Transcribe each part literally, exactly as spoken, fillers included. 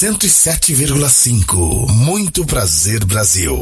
cento e sete vírgula cinco. Muito prazer, Brasil.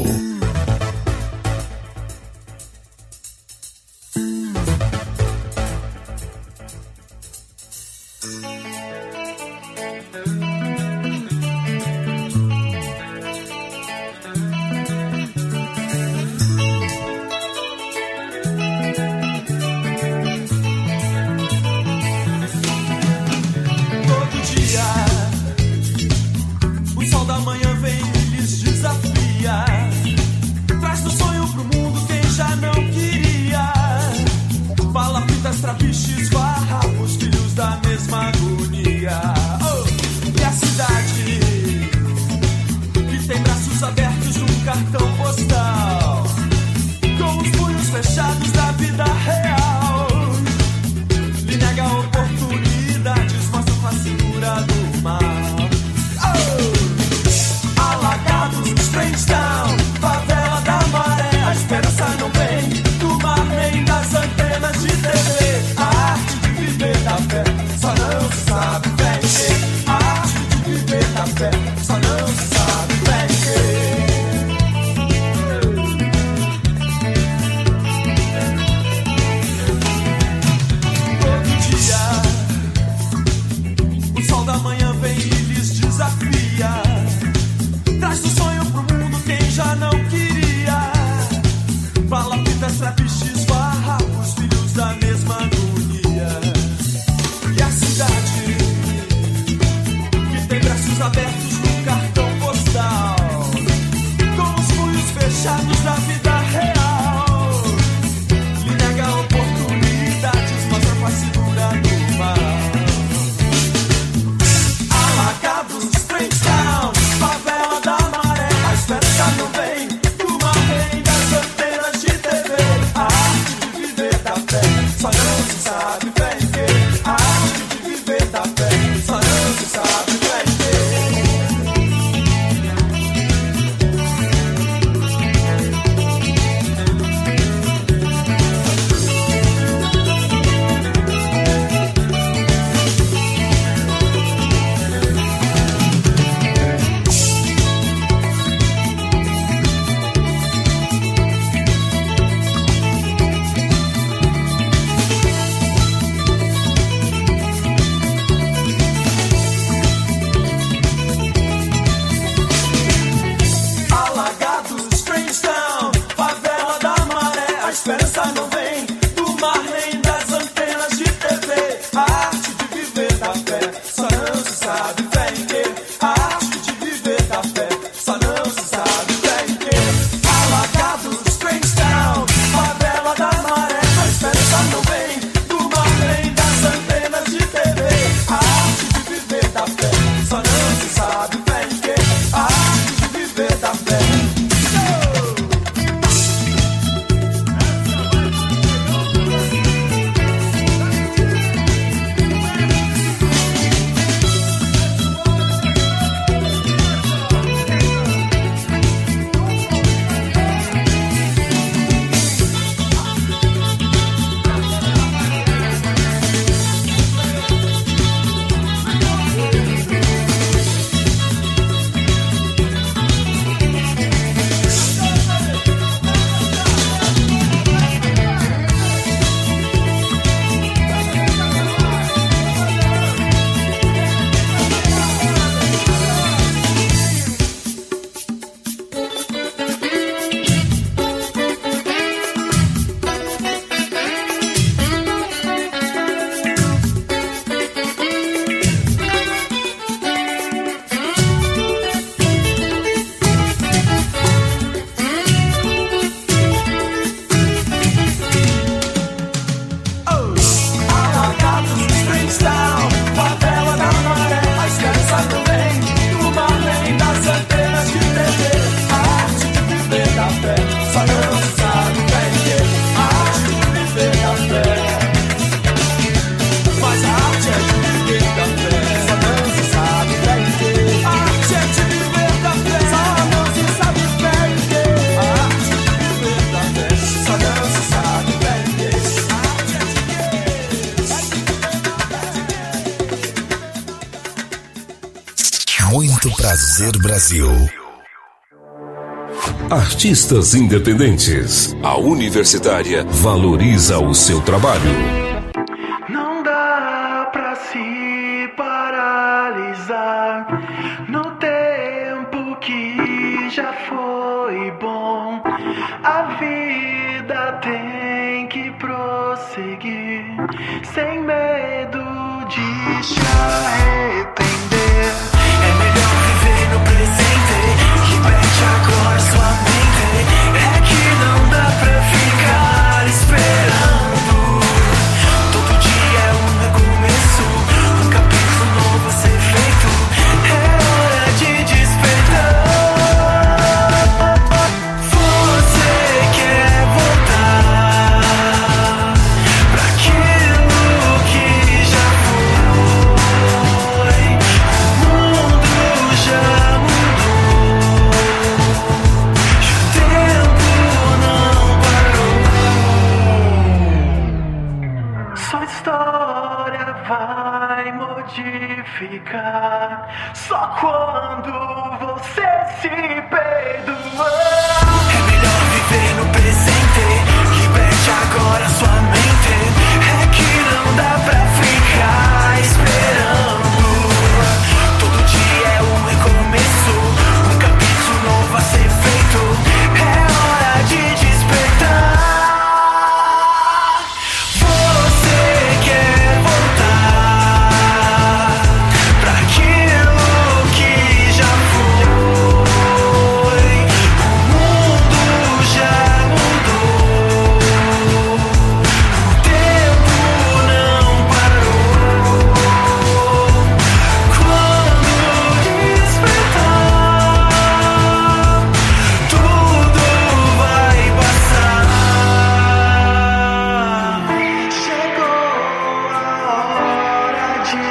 Muito Prazer Brasil. Artistas independentes. A Universitária valoriza o seu trabalho. Não dá pra se paralisar no tempo que já foi bom. A vida tem que prosseguir sem medo de se arrepender. É melhor viver no presente. Liberte agora sua mente. É que não dá pra ficar esperando. Todo dia é um recomeço, um capítulo novo a ser feito. É hora de despertar. Você quer voltar pra aquilo que já foi. O mundo já mudou. E o tempo não parou. Sua história vai modificar só quando você se perdoar. É melhor viver no presente. Liberte agora sua mente. É que não dá pra ficar esperando. Todo dia é um recomeço, um capítulo novo a ser feito. É hora de despertar. Você quer voltar pra aquilo que já foi. O mundo já mudou. O tempo não parou. Quando despertar, tudo vai passar. Chegou a hora de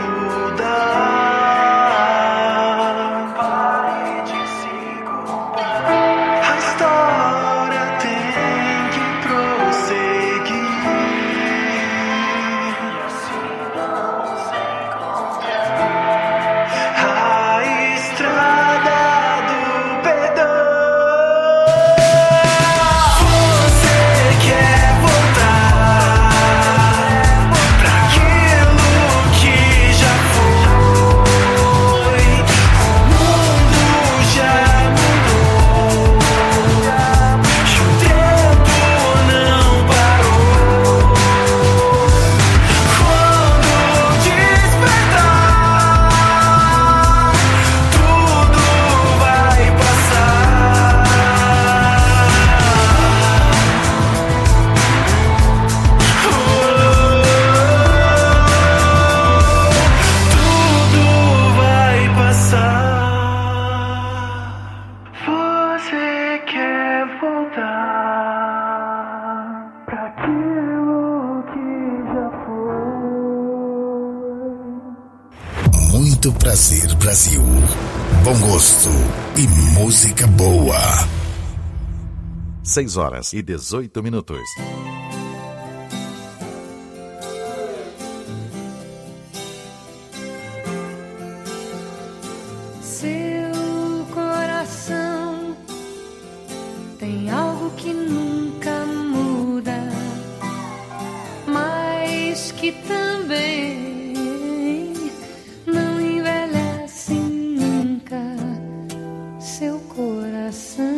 mudar. Pare de se culpar. A história tem que prosseguir. E assim não se encontrar a estrada do perdão. Você quer voltar pra aquilo que já foi. O mundo já mudou. E o tempo não parou. Quando despertar, tudo vai passar. Tudo vai passar. Você quer voltar pra aquilo que já foi. Muito Prazer Brasil. Bom gosto e música boa. seis horas e dezoito minutos. Seu coração tem algo que nunca muda, mas que também não envelhece nunca. Seu coração.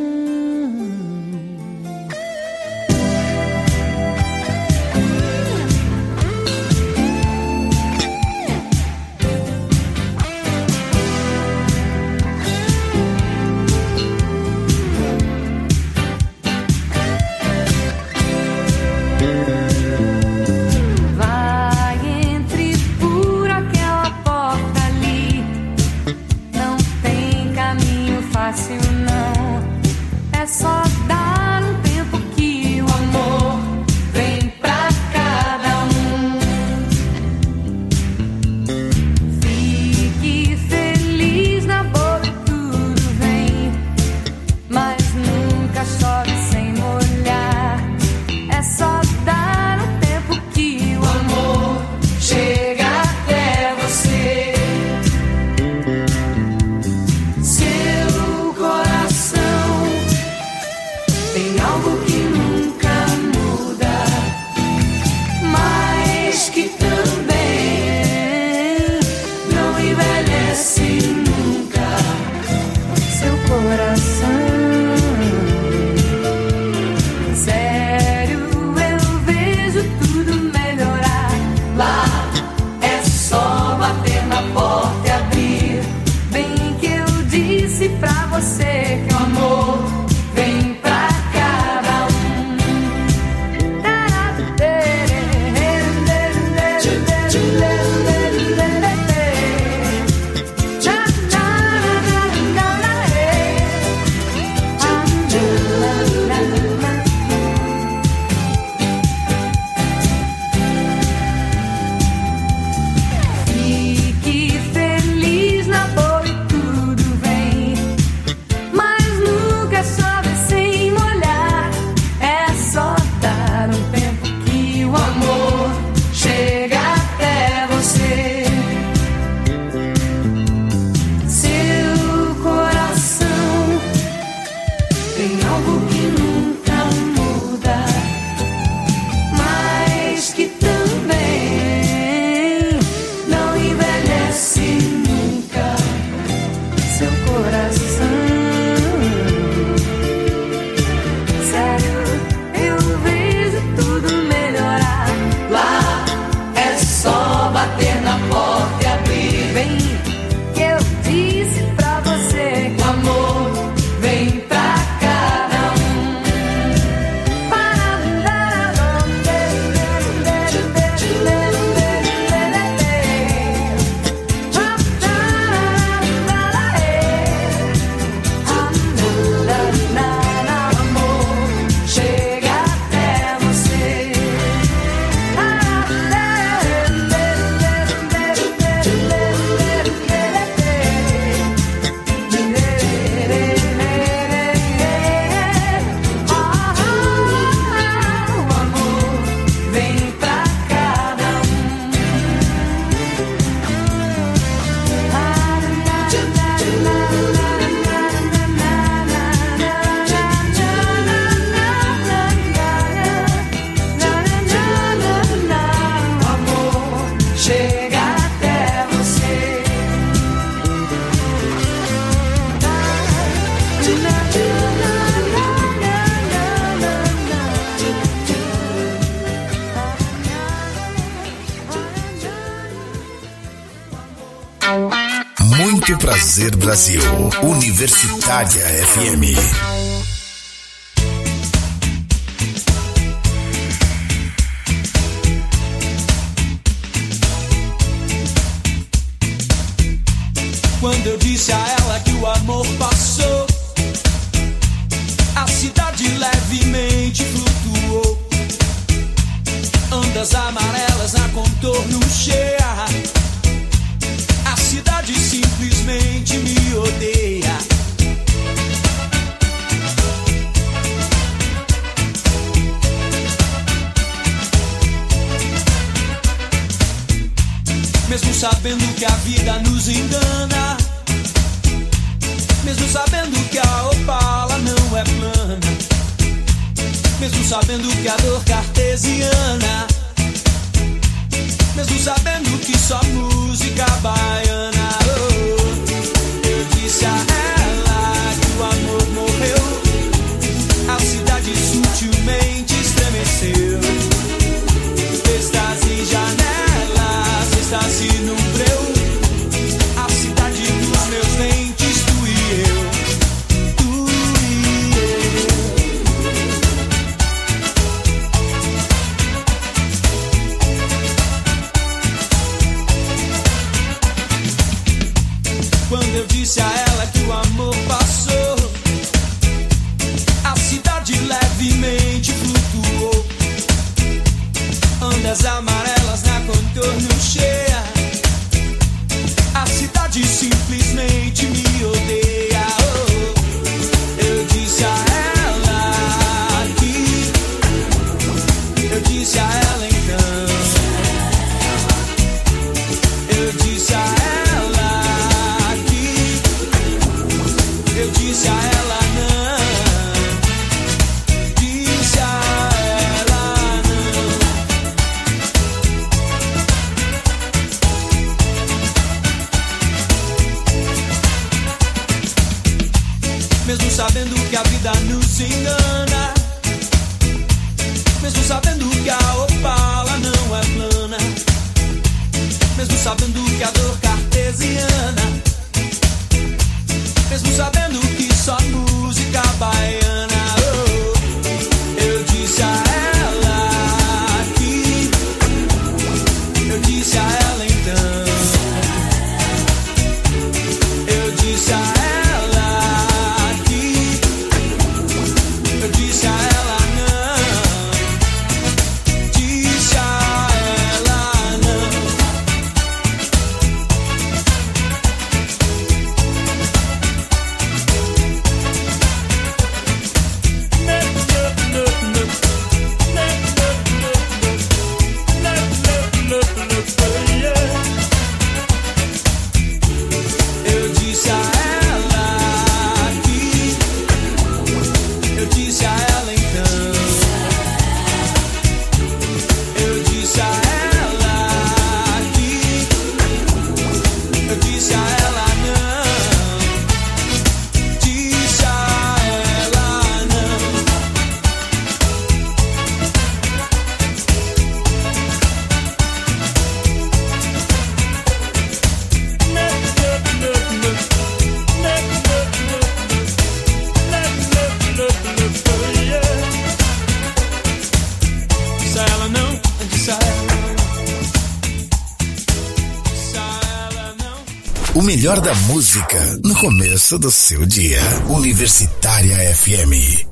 a porta e abrir. Vem, que eu disse pra você que o amor vem pra cada um. Muito prazer, Brasil. Universitária F M. Quando eu disse a ela que o amor passou, a cidade levemente flutuou. Ondas amarelas na contorno cheia. A cidade simplesmente me odeia. Mesmo sabendo que a vida nos engana, mesmo sabendo que a opala não é plana, mesmo sabendo que a dor cartesiana, mesmo sabendo que só música baiana. Oh, eu disse a ela que o amor morreu, a cidade sutilmente estremeceu. Êxtase, janelas, êxtase no breu, a cidade dos meus dentes, tu e eu, tu e eu. Quando eu disse a ela que o amor passou, a cidade levemente flutuou. Ondas amarelas na contorno cheia. A cidade simplesmente me odeia. Oh, eu disse a ela que, eu disse a ela então, eu disse a ela que, eu disse a ela não, disse a ela não. Mesmo sabendo que a vida nos engana, mesmo sabendo que a opala não é plana, mesmo sabendo que a dor cartesiana, mesmo sabendo que só música baiana. Oh, eu disse a ela que, eu disse a ela então, eu disse a ela. Eu disse a ela não, disse a ela não. Eu disse a ela que, eu disse a ela então, eu disse a ela que, eu disse a ela não, disse a ela não. O melhor da música no começo do seu dia. Universitária F M.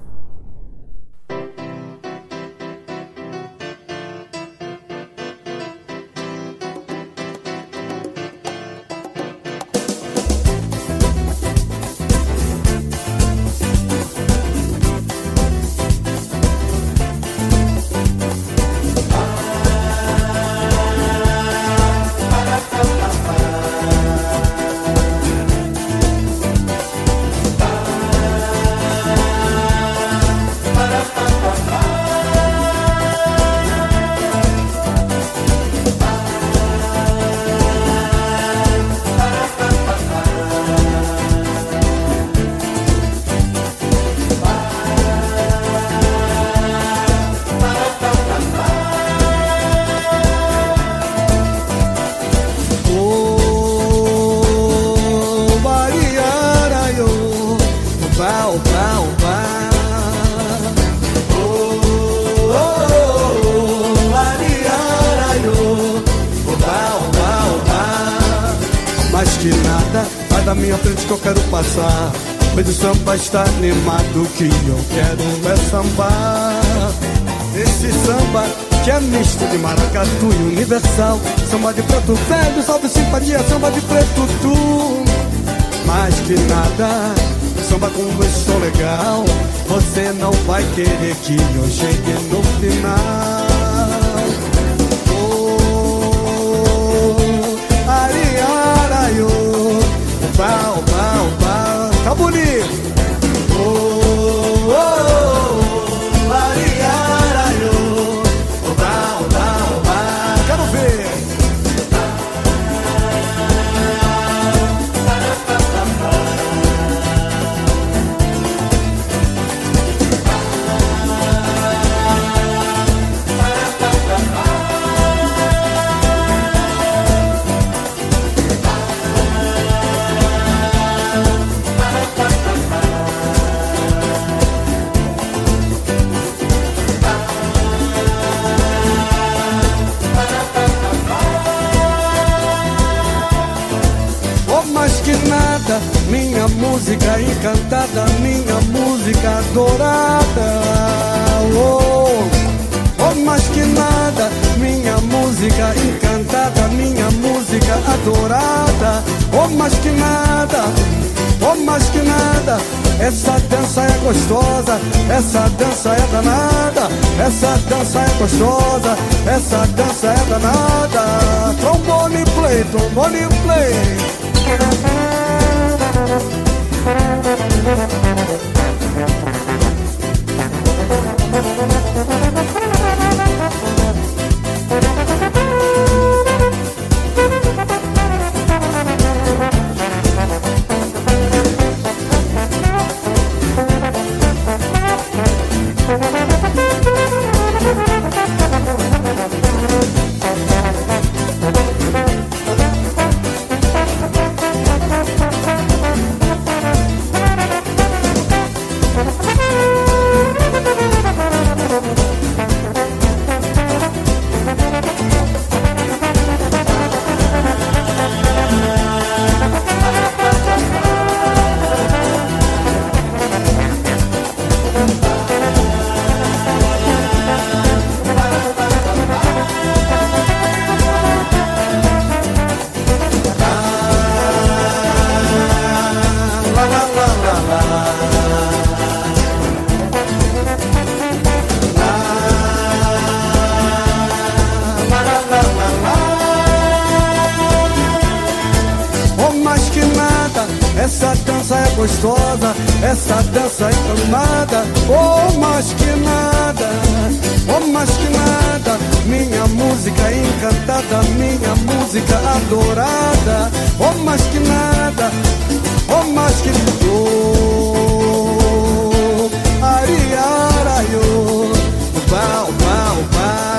Está animado que eu quero é sambar. Esse samba que é misto de maracatu e universal. Samba de preto velho, salve simpatia, samba de preto tu. Mais que nada, samba com um som legal. Você não vai querer que eu chegue no final. Oh, ariaraio, pau, pau, pau. Tá bonito. Minha música encantada, minha música adorada. Oh, oh, mais que nada, minha música encantada, minha música adorada. Oh, mais que nada, oh, mais que nada. Essa dança é gostosa, essa dança é danada. Essa dança é gostosa, essa dança é danada. Trombone play, trombone play. Essa dança é gostosa, essa dança é calmada. Oh, mais que nada, oh, mais que nada. Minha música encantada, minha música adorada. Oh, mais que nada, oh, mais que nada. Oh, ariaraio, pau, pau, pau.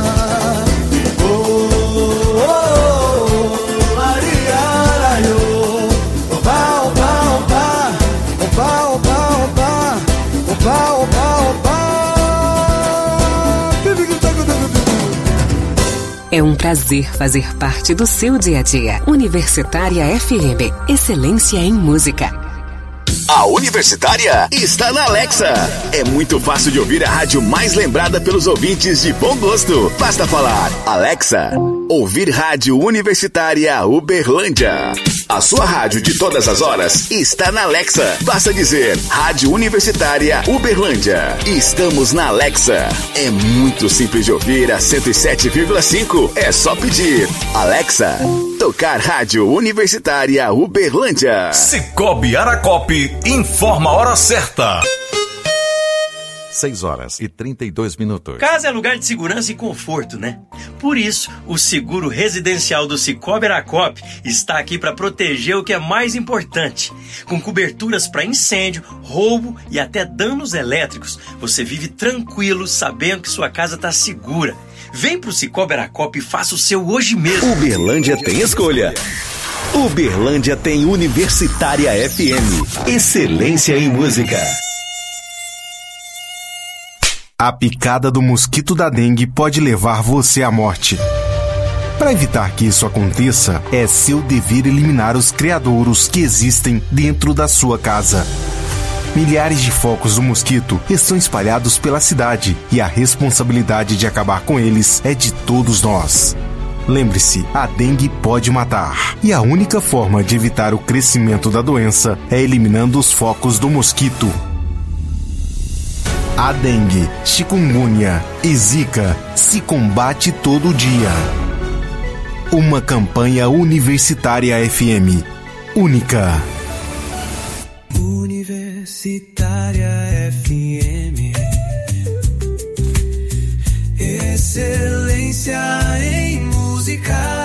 Oba, oba, oba. É um prazer fazer parte do seu dia a dia. Universitária F M. Excelência em música. A Universitária está na Alexa. É muito fácil de ouvir a rádio mais lembrada pelos ouvintes de bom gosto. Basta falar: Alexa, ouvir rádio Universitária Uberlândia. A sua rádio de todas as horas está na Alexa. Basta dizer: Rádio Universitária Uberlândia. Estamos na Alexa. É muito simples de ouvir a cento e sete vírgula cinco. É só pedir: Alexa, tocar Rádio Universitária Uberlândia. Cicobi Aracope informa a hora certa. seis horas e trinta e dois minutos. Casa é lugar de segurança e conforto, né? Por isso, o seguro residencial do Cicobi Aracope está aqui para proteger o que é mais importante. Com coberturas para incêndio, roubo e até danos elétricos, você vive tranquilo sabendo que sua casa está segura. Vem pro Cicobi Aracope e faça o seu hoje mesmo. Uberlândia tem escolha. Uberlândia tem Universitária F M. Excelência em música. A picada do mosquito da dengue pode levar você à morte. Para evitar que isso aconteça, é seu dever eliminar os criadouros que existem dentro da sua casa. Milhares de focos do mosquito estão espalhados pela cidade e a responsabilidade de acabar com eles é de todos nós. Lembre-se, a dengue pode matar. E a única forma de evitar o crescimento da doença é eliminando os focos do mosquito. A dengue, chikungunya e zika se combate todo dia. Uma campanha Universitária F M. Única. Universitária F M. Excelência em música.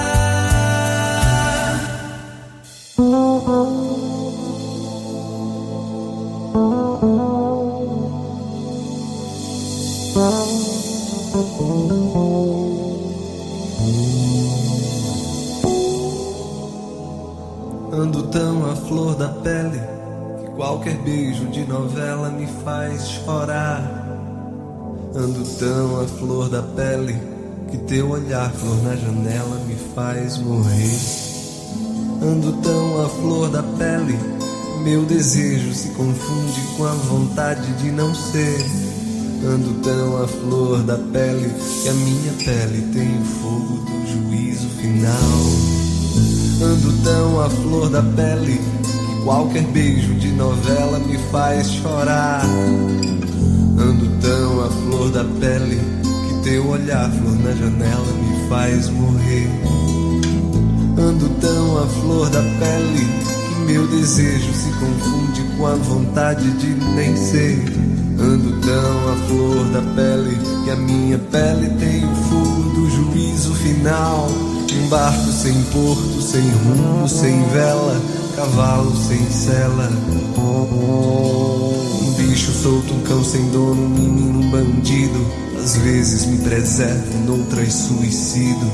Ando tão à flor da pele que qualquer beijo de novela me faz chorar. Ando tão à flor da pele que teu olhar, flor na janela, me faz morrer. Ando tão à flor da pele, meu desejo se confunde com a vontade de não ser. Ando tão à flor da pele que a minha pele tem o fogo do juízo final. Ando tão à flor da pele que qualquer beijo de novela me faz chorar. Ando tão à flor da pele que teu olhar, flor na janela, me faz morrer. Ando tão à flor da pele que meu desejo se confunde com a vontade de nem ser. Ando tão à flor da pele que a minha pele tem o fogo do juízo final. Um barco sem porto, sem rumo, sem vela, cavalo sem sela. Um bicho solto, um cão sem dono, um menino, um bandido. Às vezes me preservo, noutras suicido.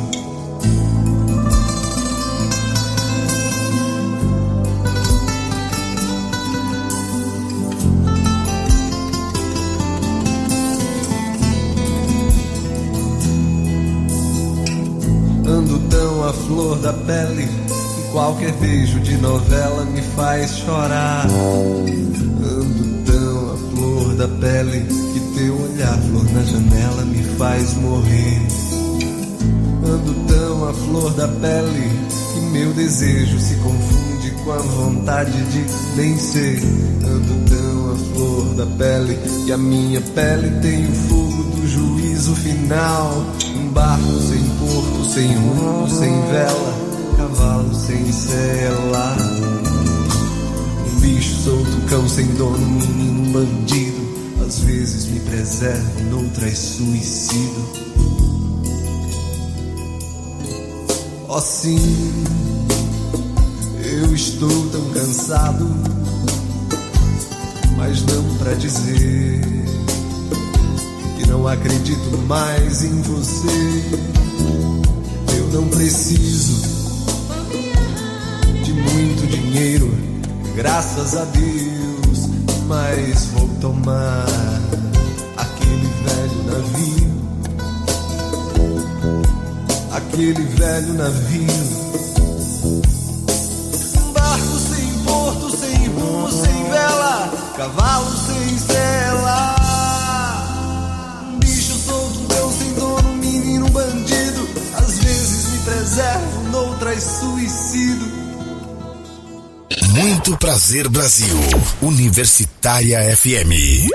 Ando tão à flor da pele que qualquer beijo de novela me faz chorar. Ando tão à flor da pele que teu olhar, flor na janela, me faz morrer. Ando tão à flor da pele que meu desejo se confunde com a vontade de nem ser. Ando tão à flor da pele que a minha pele tem o fogo do juízo final. Um barco sem porto, sem rumo, sem vela, cavalo sem sela. Um bicho solto, cão sem dono, um menino, um bandido. Às vezes me preservo, noutras suicido. Oh sim, eu estou tão cansado, mas não pra dizer que não acredito mais em você. Eu não preciso de muito dinheiro, graças a Deus, mas vou tomar aquele velho navio, aquele velho navio. Barco sem porto, sem rumo, sem vela, cavalo sem sela. Um bicho solto, um Deus sem dono, um menino, um bandido. Às vezes me preservo, noutras suicido. Muito prazer, Brasil. Universitária F M.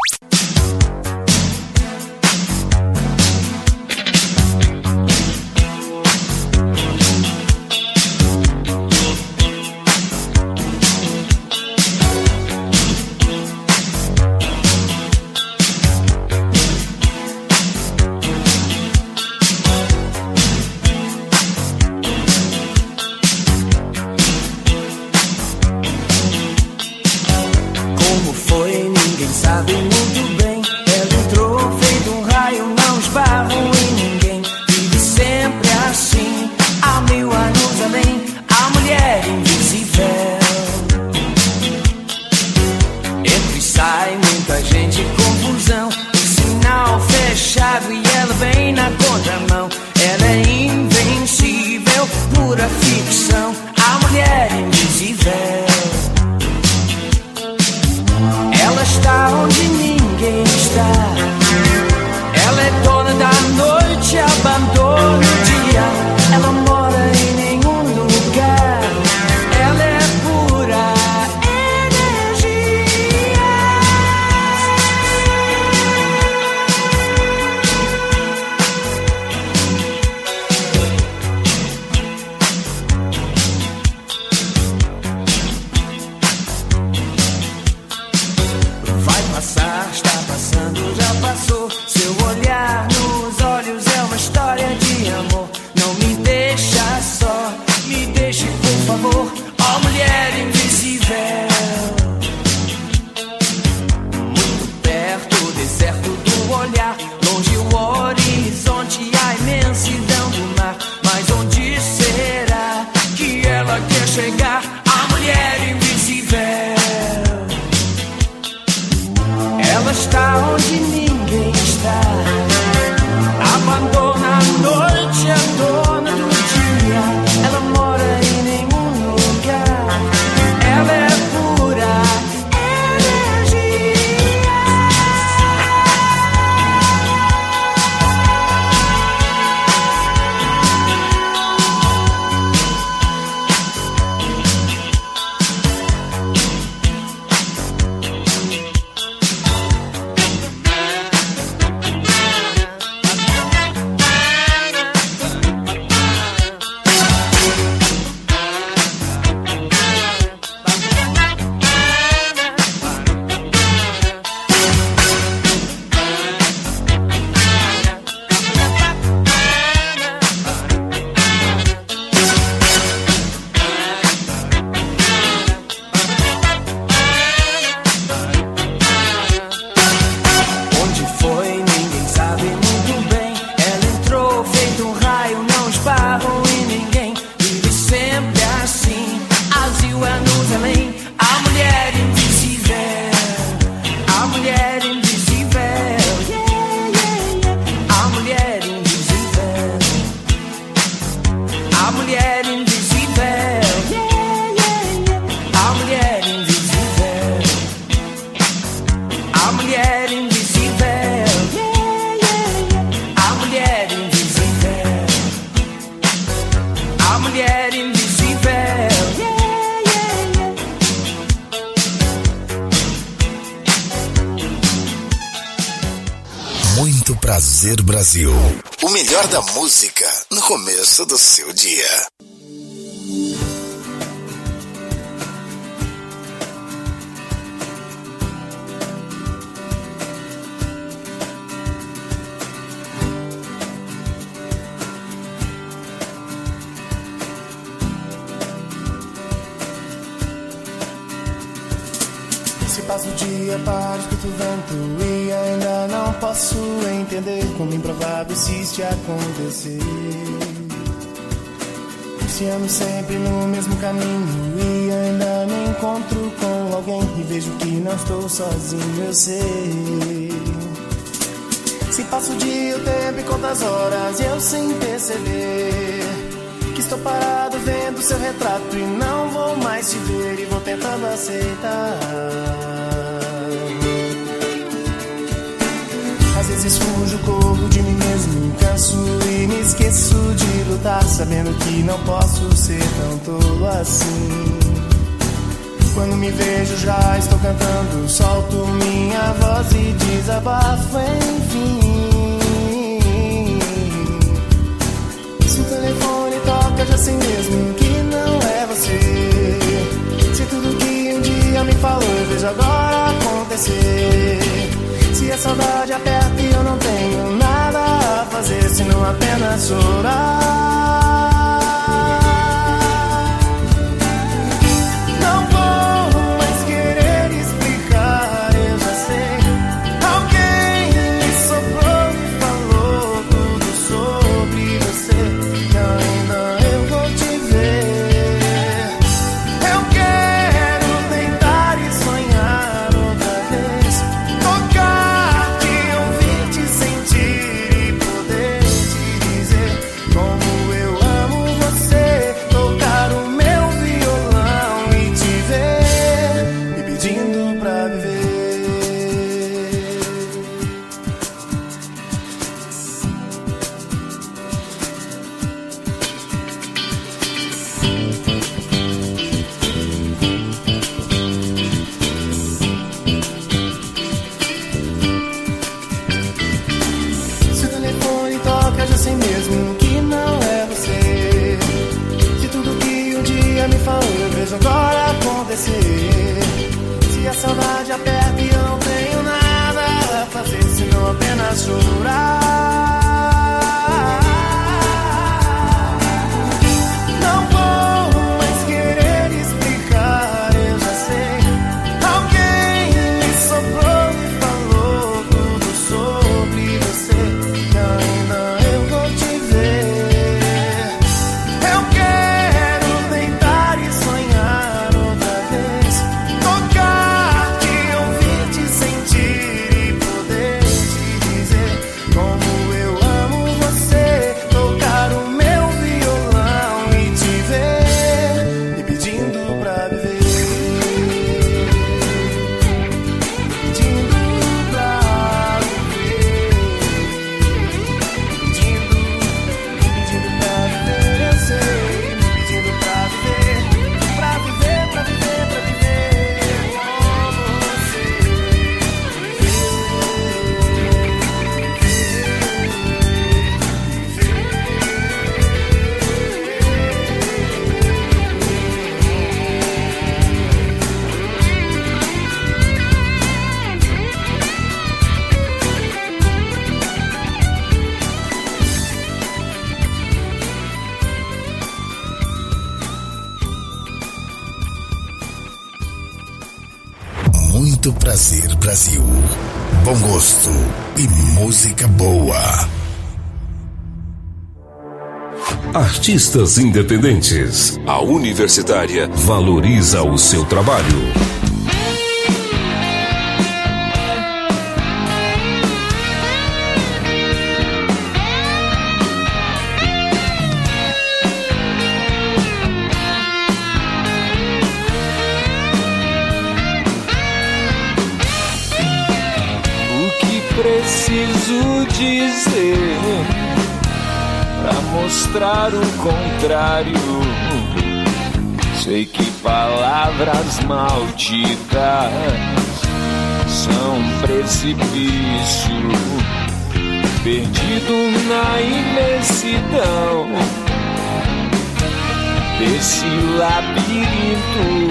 Prazer Brasil. O melhor da música no começo do seu dia. Se passa o dia para escutar o vento e ainda não posso entender como improvável insiste a acontecer. Se ando sempre no mesmo caminho e ainda me encontro com alguém e vejo que não estou sozinho, eu sei. Se passa o dia, o tempo e quantas horas, e eu sem perceber que estou parado vendo seu retrato e não vou mais te ver e vou tentando aceitar. Às vezes fujo, corro de mim mesmo, canso e me esqueço de lutar, sabendo que não posso ser tão tolo assim. Quando me vejo já estou cantando, solto minha voz e desabafo, enfim. Se o telefone toca, já sei mesmo que não é você. Se tudo que um dia me falou eu vejo agora acontecer. Se a saudade aperta e eu não tenho nada a fazer senão apenas chorar. Não vou mais querer explicar, eu já sei. Alguém me soprou e falou tudo sobre você, que ainda eu vou te ver. Eu quero deitar e sonhar outra vez, tocar, te ouvir, te sentir e poder te dizer como eu amo você. Tocar o meu violão e te ver me pedindo pra viver. Se o telefone toca, já sei mesmo que não é você. Se tudo que um dia me falou eu vejo agora acontecer. Se a saudade aperta e eu não tenho nada a fazer senão apenas chorar. Não vou mais querer explicar, eu já sei. Alguém me soprou e falou tudo sobre você, que ainda eu vou te ver. Eu quero deitar e sonhar outra vez, tocar, te ouvir, te sentir e poder te dizer como eu amo você. Tocar o meu violão e te ver me pedindo pra viver. Pedindo pra viver. Pedindo, me pedindo pra viver, eu sei. Me pedindo pra viver, pra viver, pra viver, pra viver com Muito prazer, Brasil. Bom gosto e música boa. Artistas independentes. A Universitária valoriza o seu trabalho. O que preciso dizer pra mostrar o contrário? Sei que palavras malditas são um precipício, perdido na imensidão desse labirinto.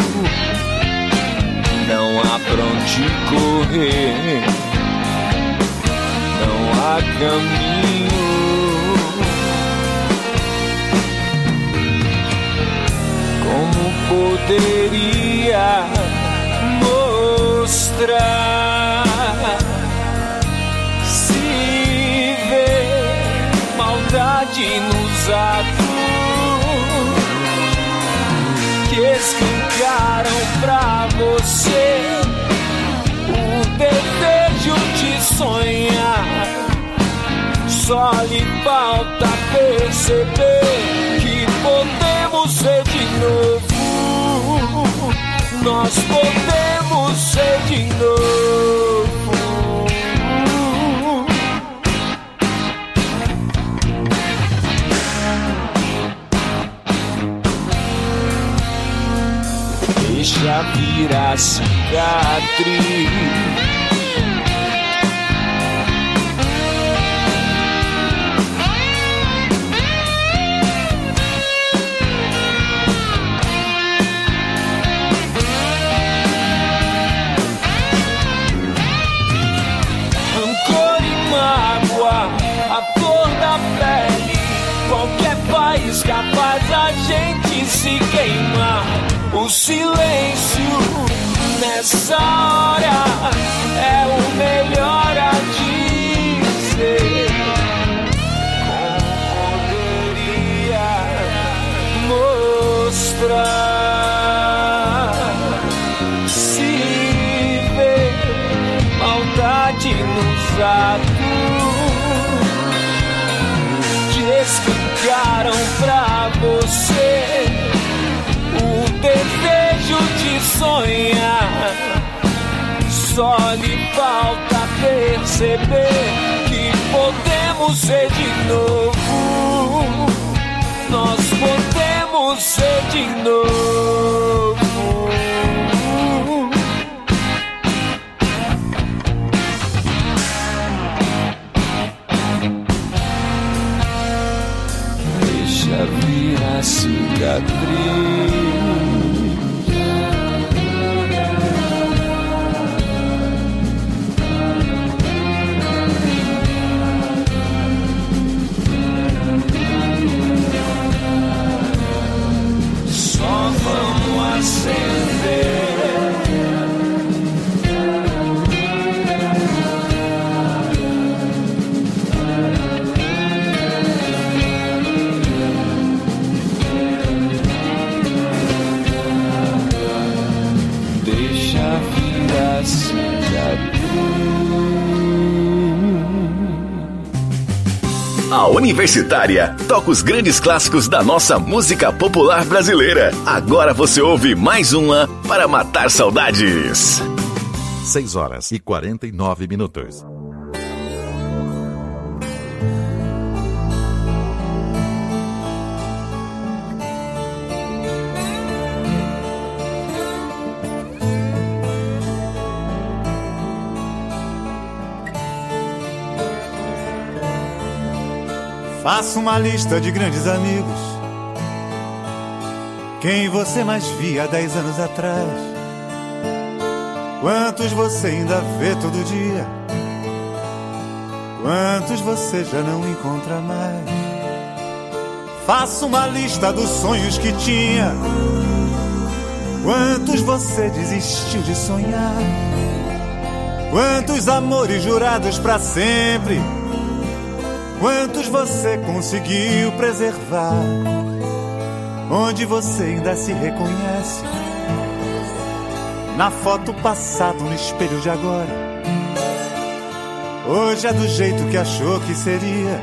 Não há pra onde correr, não há caminho. Como poderia mostrar se vê maldade nos atos que explicaram pra você o desejo de sonhar Só lhe falta perceber que podemos ser de novo. Nós podemos ser de novo. Deixa virar cicatriz. A cor da pele, qualquer faísca faz a gente se queimar. O silêncio nessa hora é o melhor a dizer. Como poderia mostrar se vê maldade nos atos? Explicaram pra você o desejo de sonhar. Só lhe falta perceber que podemos ser de novo. Nós podemos ser de novo. Vira cicatriz. Só vamos acender. A Universitária toca os grandes clássicos da nossa música popular brasileira. Agora você ouve mais uma para matar saudades. seis horas e quarenta e nove minutos. Faça uma lista de grandes amigos. Quem você mais via há dez anos atrás? Quantos você ainda vê todo dia? Quantos você já não encontra mais? Faça uma lista dos sonhos que tinha. Quantos você desistiu de sonhar? Quantos amores jurados pra sempre? Quantos você conseguiu preservar? Onde você ainda se reconhece? Na foto passada, no espelho de agora. Hoje é do jeito que achou que seria.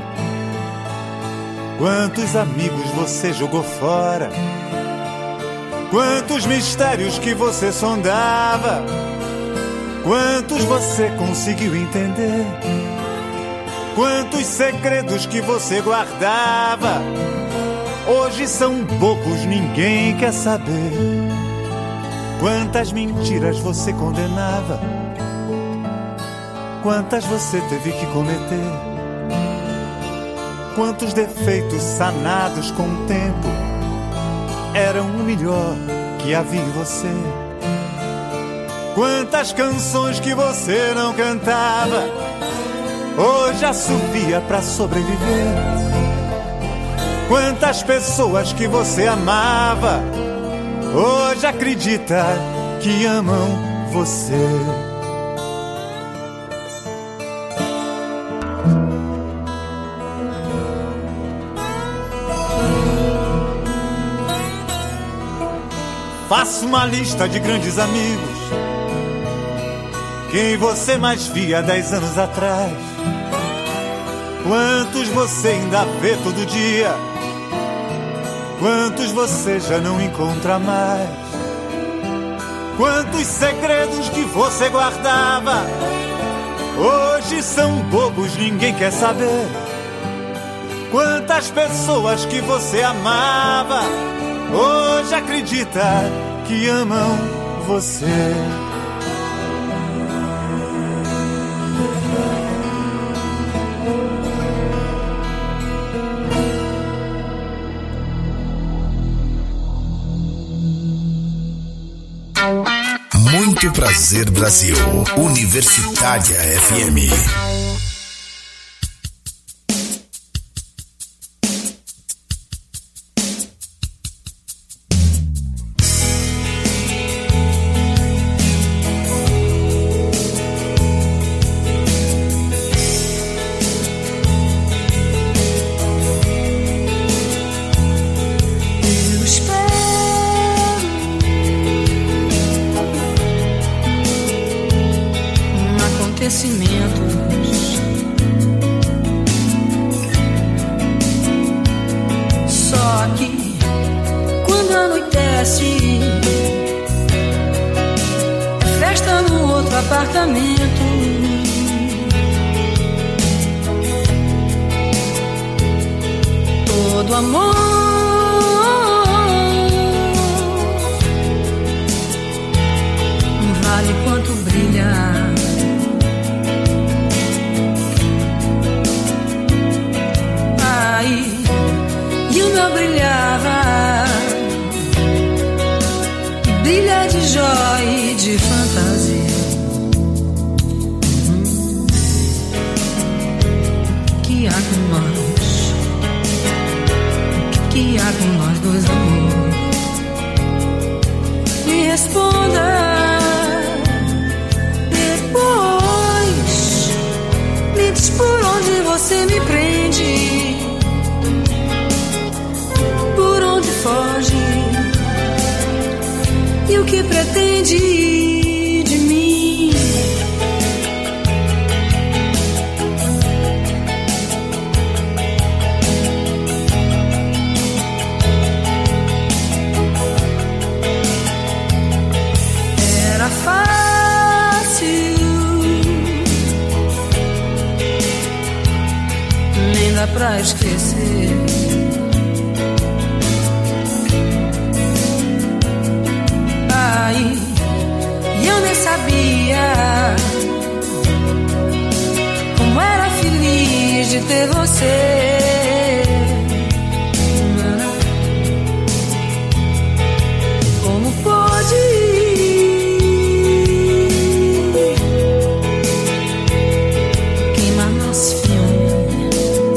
Quantos amigos você jogou fora? Quantos mistérios que você sondava? Quantos você conseguiu entender? Quantos segredos que você guardava? Hoje são bobos, ninguém quer saber. Quantas mentiras você condenava? Quantas você teve que cometer? Quantos defeitos sanados com o tempo eram o melhor que havia em você? Quantas canções que você não cantava hoje assovia pra sobreviver? Quantas pessoas que você amava hoje acredita que amam você? Faça uma lista de grandes amigos. Quem você mais via há dez anos atrás? Quantos você ainda vê todo dia? Quantos você já não encontra mais? Quantos segredos que você guardava hoje são bobos, ninguém quer saber. Quantas pessoas que você amava hoje acredita que amam você. Muito prazer, Brasil. Universitária F M. Só que quando anoitece, festa no outro apartamento. Todo amor vale quanto brilha. E o meu brilhava, brilha de joia e de fantasia. Hum, que há com nós, que há com nós dois, amor? Me responda depois, me diz por onde você me prende. Foge, e o que pretende de mim? Era fácil, nem dá pra esquecer. E eu nem sabia como era feliz de ter você. Como pode queimar nosso filme?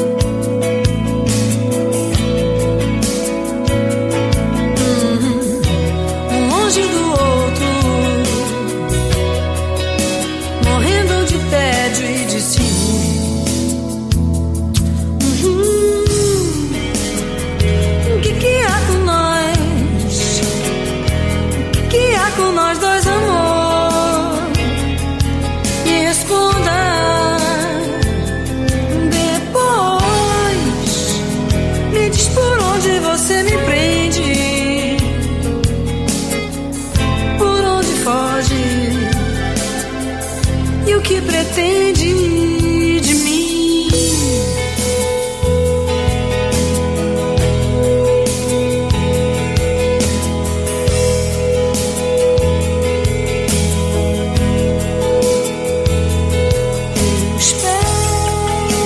Um longe do e de ciúme. Uhum. O que que há com nós? O que há com nós dois, amor? Me responda depois. Me diz por onde você me prende, por onde foge. E o que pretende de mim? Eu espero,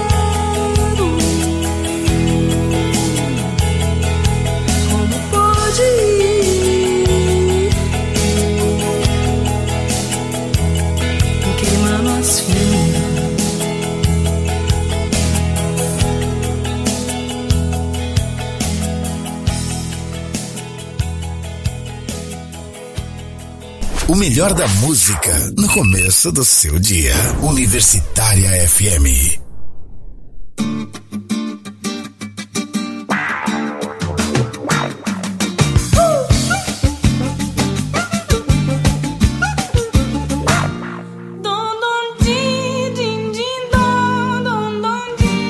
como pode O melhor da música no começo do seu dia. Universitária F M. Dom, dom, din, din, din, dom, dom, dom, din.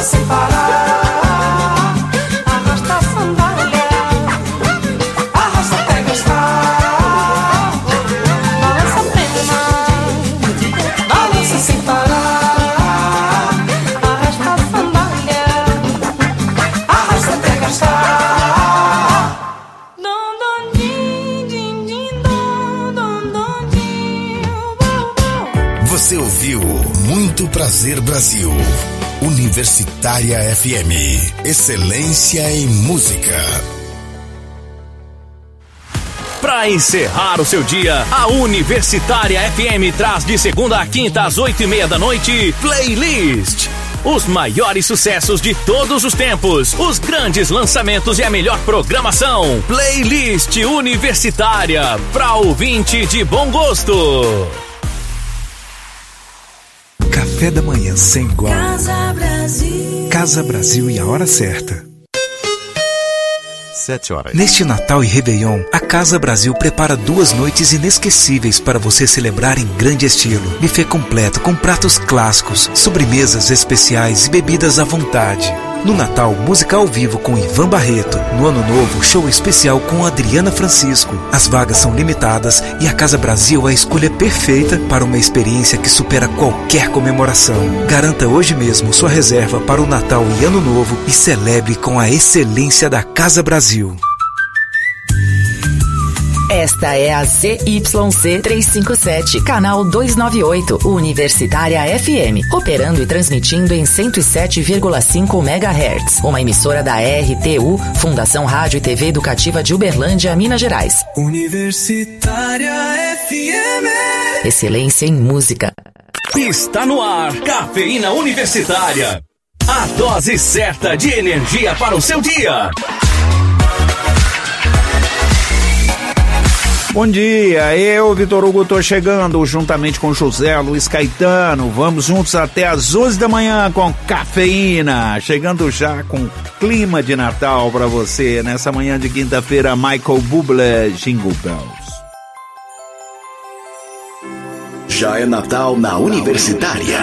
sem parar. Arrasta a sandália, arrasta até gastar. Balança a perna, balança sem parar. Arrasta a sandália, arrasta até gastar. Você ouviu Muito Prazer Brasil. Universitária F M. Excelência em música. Para encerrar o seu dia, a Universitária F M traz de segunda a quinta às oito e meia da noite Playlist. Os maiores sucessos de todos os tempos, os grandes lançamentos e a melhor programação. Playlist Universitária, para ouvinte de bom gosto. Café da manhã sem igual. Casa Brasil. Casa Brasil e a hora certa. Sete horas. Neste Natal e Réveillon, a Casa Brasil prepara duas noites inesquecíveis para você celebrar em grande estilo. Buffet completo com pratos clássicos, sobremesas especiais e bebidas à vontade. No Natal, música ao vivo com Ivan Barreto. No Ano Novo, show especial com Adriana Francisco. As vagas são limitadas e a Casa Brasil é a escolha perfeita para uma experiência que supera qualquer comemoração. Garanta hoje mesmo sua reserva para o Natal e Ano Novo e celebre com a excelência da Casa Brasil. Esta é a Z Y C trezentos e cinquenta e sete, canal duzentos e noventa e oito, Universitária F M, operando e transmitindo em cento e sete vírgula cinco megahertz, uma emissora da R T U, Fundação Rádio e T V Educativa de Uberlândia, Minas Gerais. Universitária F M. Excelência em música. Está no ar, Cafeína Universitária. A dose certa de energia para o seu dia. Bom dia, eu, Vitor Hugo, tô chegando juntamente com José Luiz Caetano. Vamos juntos até às onze da manhã com Cafeína. Chegando já com clima de Natal pra você nessa manhã de quinta-feira. Michael Bublé, Jingle Bells. Já é Natal na Universitária.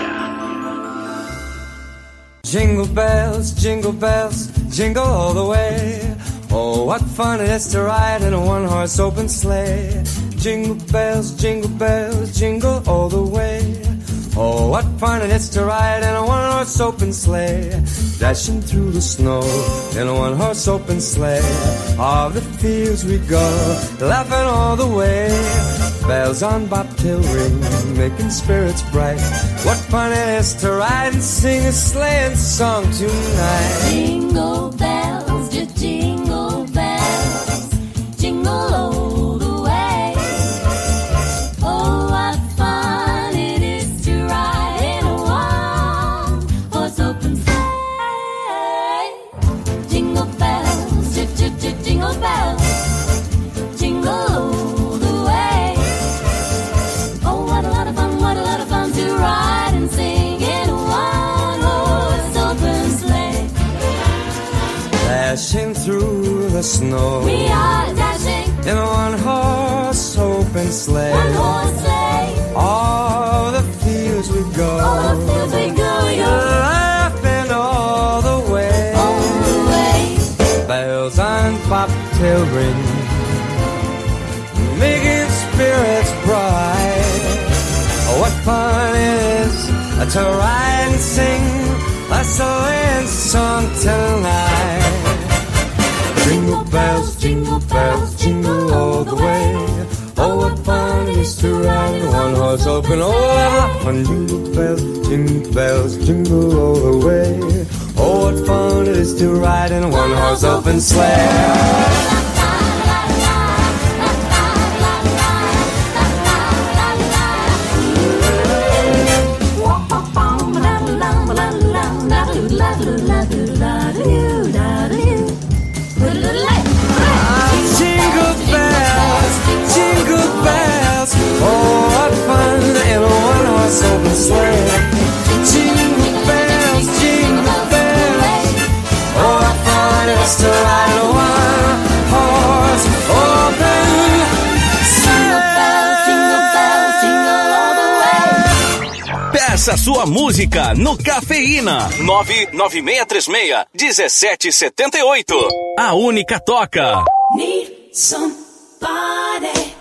Jingle bells, jingle bells, jingle all the way. Oh, what fun it is to ride in a one-horse open sleigh. Jingle bells, jingle bells, jingle all the way. Oh, what fun it is to ride in a one-horse open sleigh. Dashing through the snow in a one-horse open sleigh. All the fields we go, laughing all the way. Bells on bobtail ring, making spirits bright. What fun it is to ride and sing a sleighing song tonight. Jingle bells, just jingle bells, jingle all the way. Oh, what fun it is to ride in a one-horse open sleigh. Jingle bells, just, just, just jingle bells, jingle all the way. Oh, what a lot of fun, what a lot of fun to ride and sing in a one-horse open sleigh. Dashing through the snow, We are dashing in a one-horse open sleigh. one horse sleigh. All the fields we go, All the fields we go, we go. laughing all the way. All the way. Bells on bobtail ring, making spirits bright. Oh, what fun it is to ride and sing a sleighing song tonight. Jingle bells, jingle bells, jingle all the way. Oh, what fun it is to ride in one horse open. Oh, what fun! Jingle bells, jingle bells, jingle all the way. Oh, what fun it is to ride in a one horse open sleigh. Jingle bells, jingle bells. Oh, what fun in a one-horse open sleigh. Jingle bells, jingle bells. Oh, what fun it is to ride in a one-horse Peça sua música no Cafeína. nove nove seis três seis, um sete sete oito. A única toca. Need somebody.